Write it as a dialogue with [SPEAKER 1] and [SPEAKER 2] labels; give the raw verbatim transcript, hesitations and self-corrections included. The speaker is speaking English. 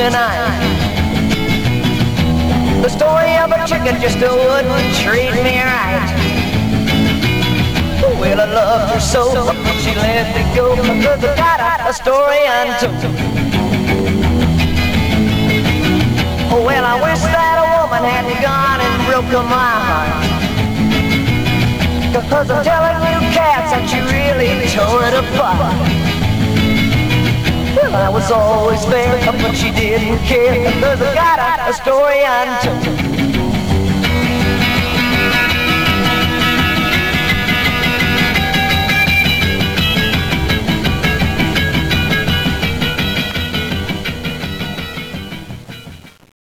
[SPEAKER 1] tonight. The story of a chicken just wouldn't treat me right. Well, I loved her so, but she let me go, because I got a, a story untold. Well, I wish that a woman hadn't gone and broken my heart, because I'm telling you, cats, that you really tore it apart. Well, I was always fair, but she didn't care, because I got a, a story untold.